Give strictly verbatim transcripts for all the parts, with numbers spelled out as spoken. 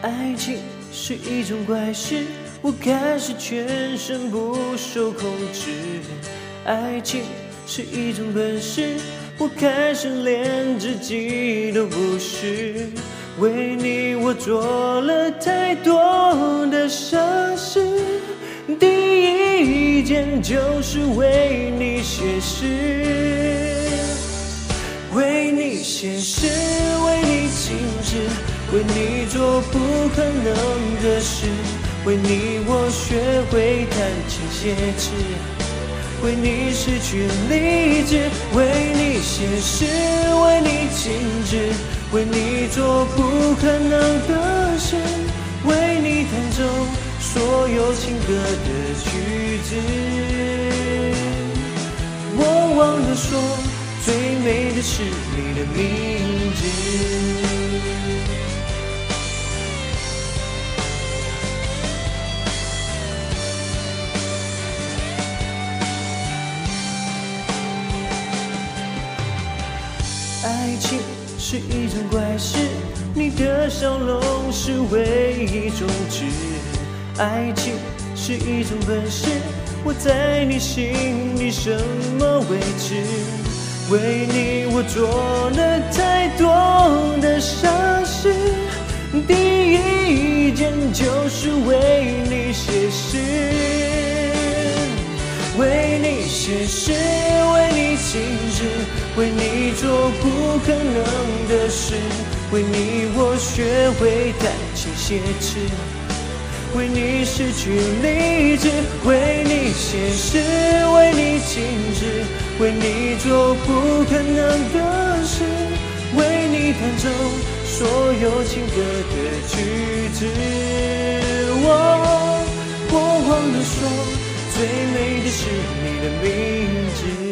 爱情是一种怪事，我开始全身不受控制。爱情是一种本事，我开始连自己都不是。为你我做了太多的傻事，第一件就是为你写诗。为你写诗，为你静止，为你做不可能的事，为你我学会弹琴写词，为你失去理智，为你写诗，为你静止，为你做不可能的事，为你弹奏所有情歌的句子。我忘了说，最美的是你的名字。爱情是一种怪事，你的笑容是唯一终止。爱情是一种本事，我在你心里什么位置？为你我做了太多的傻事，第一件就是为你写诗。为你写诗，为你静止，为你做不可能的事，为你我学会弹琴写词，为你失去理智，为你写诗，为你静止，为你做不可能的事，为你弹奏所有情歌的句子。我我忘了说，最美的是你的名字。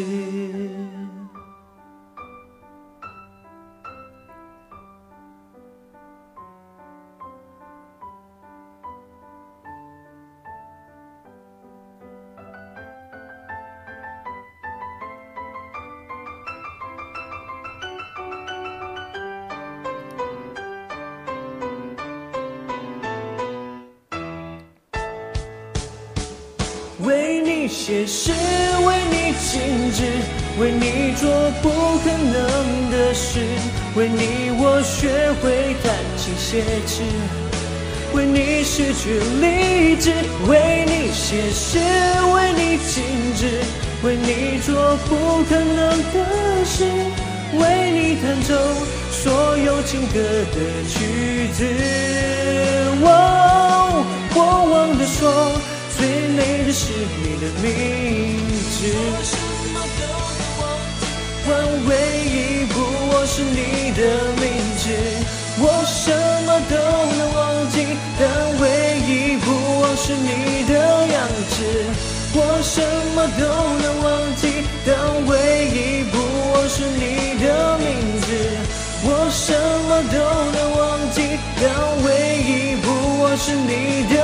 为你写诗，为你静止，为你做不可能的事，为你我学会弹琴写词，为你失去理智，为你写诗，为你静止，为你做不可能的事，为你弹奏所有情歌的句子。哦，我忘了说，最美的是你的名字。但唯一不我是你的名字，我什么都能忘记，但唯一不我是你的样子。我什么都能忘记，但唯一不我是你的名字。我什么都能忘记，但唯一不我是你的